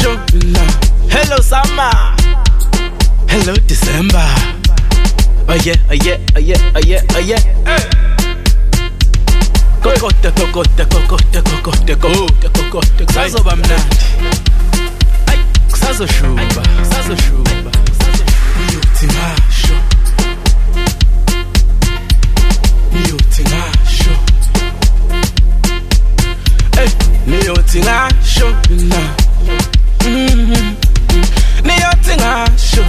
ngasho mina. Hello summer, hello December. Oh yeah, oh yeah, oh yeah, oh yeah, oh yeah. Kokote, kokote, kokote, kokote, kokote, kokote. Kusazoba mnandi. Ay, kusazoshuba, kusazoshuba. Niyothi ngasho. Niyothi ngasho. Hey, niyothi ngasho mina. Niyothi ngasho.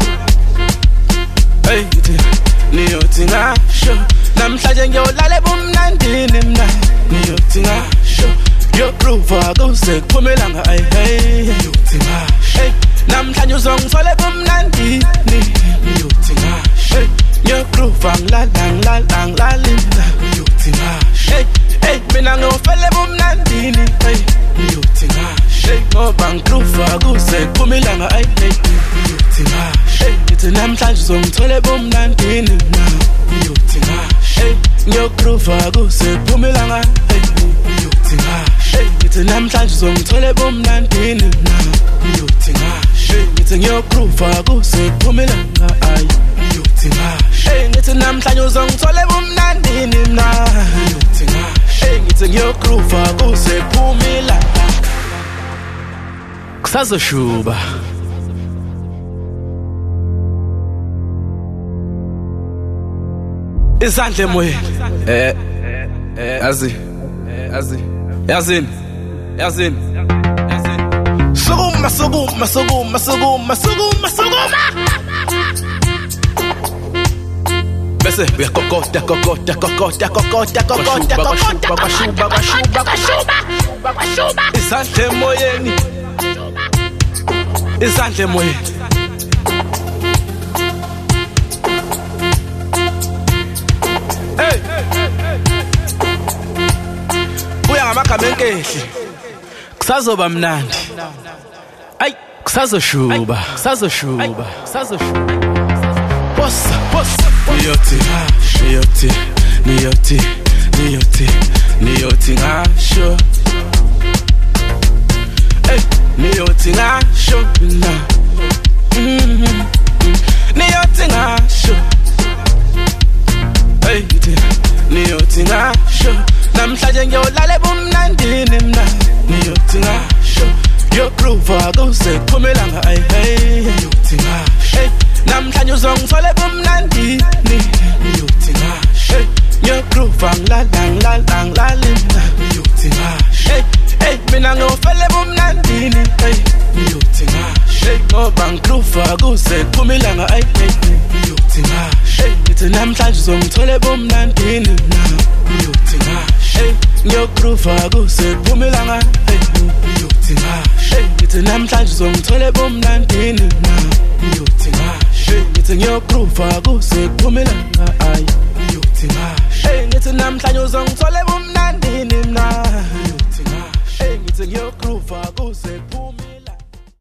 Hey, niyothi ngasho. Namhlanje ngiyolala ebumnandini mina. Niyothi ngasho. Yo groove akuse kuphumelanga ay hey. Niyothi ngasho. Hey, namhlanje uzongithola ebumnandini. Niyothi ngasho. Hey, yo groove angilala mina. Niyothi ngasho. Hey, hey, mina ngiyofela ebumnandini. Hey, niyothi ngasho. Hey, ngoba ngigroove akuse kuphumelanga ay hey. Niyothi ngasho. Hey, ngithi namhlanje uzongithola ebumnandini mina. Niyothi ngasho. Hey, ngiyogroove akuse kuphumelanga hey. Niyothi ngasho. Hey, ngithi namhlanje uzongithola ebumnandini mina. Niyothi ngasho. Hey, ngithi ngiyogroove akuse kuphumelanga ay. Niyothi ngasho. Hey, ngithi namhlanje uzongithola ebumnandini mina. Niyothi ngasho. Hey, ngithi ngiyogroove akuse kuphumelanga. Kusazoshuba. Isandle emoyeni. Yazini. Sukuma. Bese uyakokota. Isandle emoyeni. Hey. Buya ngamagama enkehle. Kusazoba mnandi. Ay, kusazoshuba. Bossa. Niyothi ngasho. Hey, niyothi ngasho mina. Niyothi ngasho. Hey, niyothi ngasho. Namhlanje ngiyolala ebumnandini mina. Niyothi ngasho. Yo groove akuse kuphumelanga ay hey. Niyothi ngasho. Hey, namhlanje uzongithola ebumnandini. Niyothi ngasho. Hey, yo groove angilala mina. Niyothi ngasho. Hey, mina ngiyofela ebumnandini. Hey, niyothi ngasho. Hey, ngoba ngigroove akuse kuphumelanga ay hey. Niyothi ngasho. Hey, ngithi namhlanje uzongithola ebumnandini mina. Niyothi ngasho. Hey, ngiyogroove akuse kuphumelanga hey. Niyothi ngasho. Hey, ngithi namhlanje uzongithola ebumnandini mina. Niyothi ngasho. Hey, ngithi ngiyogroove akuse kuphumelanga ay. Niyothi ngasho. Hey, ngithi namhlanje uzongithola ebumnandini mina. Niyothi ngasho. Hey, ngithi ngiyogroove akuse kuphumelanga.